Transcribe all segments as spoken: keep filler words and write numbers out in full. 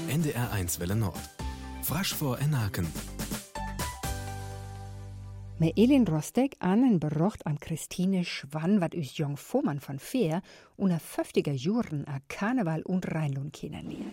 N D R eins Welle Nord. Frasch vor Enaken. Met Elin Rostek an en berocht an Christine Schwann, wat us jong Vormann von Feer unter fünfziger Juren a Karneval und Rheinlohn kennenlernt.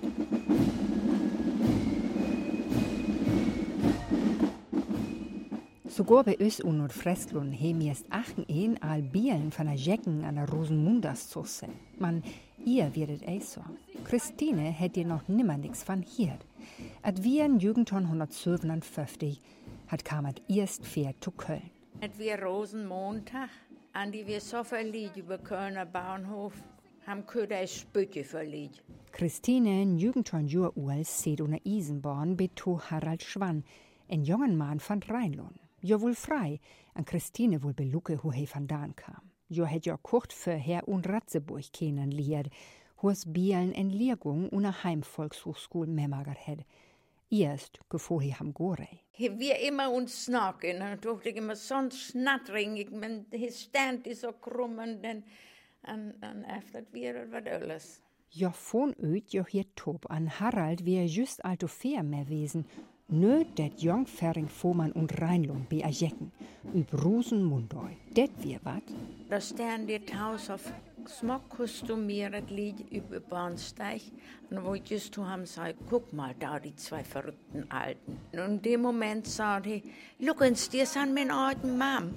Sogar bei us und Nordfrestlund hem jest achten een al Bielen von der Jecken an der Rosenmundas zu sein. Man, ihr werdet eh so. Christine hätt ihr noch nimmer nix von hier. At wir in Jugendton hundertzwölfundfünfzig hat kam at erst Pferd zu Köln. Et wir Rosenmontag, an die wir so verliebt über Kölner Bahnhof, haben Köder ein Spötje verliebt. Christine in Jugendton Jur Uels seht unter Isenborn beto Harald Schwann, ein jungen Mann von Rheinlohn. Jo wohl frei, an Christine wohl belucke, wo he van daan kam. Jo hätt jo kurz vorher un Ratzeburg kennenliert, ho's Bielen en Lehrgung una Heimvolkshochschul memagert hätt. Erst gefo he ham Gorei. He wir immer uns snacken, und dachte ich immer so schnattringig, men he stand is so krumm und dann, und, und efter wir was alles. Jo von öd jo hier top an Harald wär just alto fair mehr wesen. Nö, det jong Fering Vormann und Rheinlohn be a Jecken, üb Rosenmundoi. Det wir wat? Da stehen die Haus auf smock kostumiert liegt über Bahnsteig und wo ich just zu haben gesagt, guck mal da die zwei verrückten Alten. Und in dem Moment sagte ich, Luckens, die sind mein alten Mam.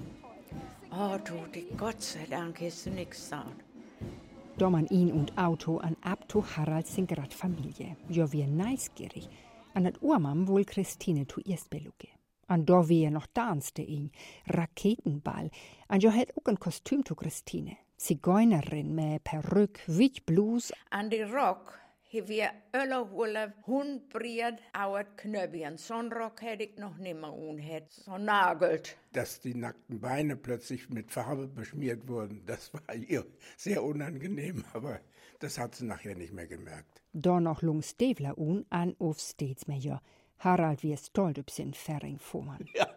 Oh du, die Gott sei Dank hast du nix gesagt. Da man ihn und Auto an Abto Harald sin grad Familie. Jo wir neisgierig. An dat Urmam wohl Christine tu erst belucke. An da wär noch danste ihn, Raketenball. An jo hätt auch ein Kostüm zu Christine. Zigeunerin mit Perück, wit Blus. An die Rock, he wir öller hulle hundbriert auert Knöbchen. So'n Rock hätt ich noch nimmer unhet, so nagelt. Dass die nackten Beine plötzlich mit Farbe beschmiert wurden, das war ihr sehr unangenehm, aber das hat sie nachher nicht mehr gemerkt. Da noch lung Stevler un an auf stets mehr. Harald wie stolz üb sin Fering Vormann. Ja,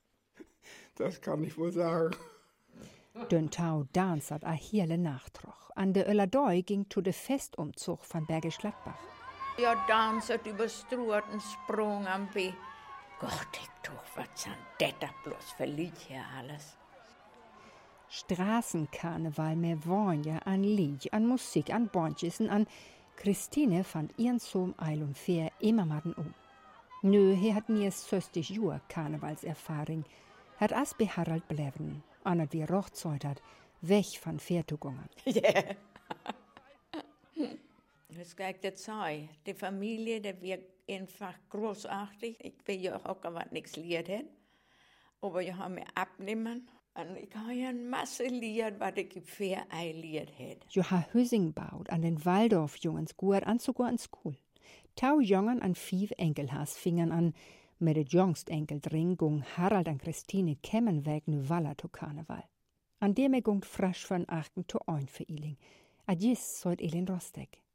das kann ich wohl sagen. Den Tau dansert a hele Nachtroch. An de Öllerdoi ging zu de Festumzug von Bergisch Gladbach. Ja, danset über Struerten Sprung am B. Gott, ich doch, was sind das da bloß für Lied hier alles? Straßenkarneval mehr Wonje an Lied, an Musik, an Bondjissen, an Christine fand ihren Sohn Eil und Fair immer maden um. Nö, he hat mir söstig Jur Karnevalserfahrung, hat as be Harald bleiben, an wie Rochzeut hat, weg von Fairtugungen. Ja. Das geht der Zeit. Die Familie, die wird einfach großartig. Ich will ja auch was nichts liert hätten, aber ich habe mir abnehmen. Und ich habe ja eine Masse liert, was ich fair einliert hätte. Jo ha Hüsing baut an den Waldorf-Jungens gut an sogar an School. Tau Jungen an fief Enkelhaas fingern an, mit de jongst Enkel dring gung Harald an Christine Kemmenweg nu Waller to Karneval. An dem er gungt frasch von achten to oin für Iling. Adjes sollt Elin Rostek.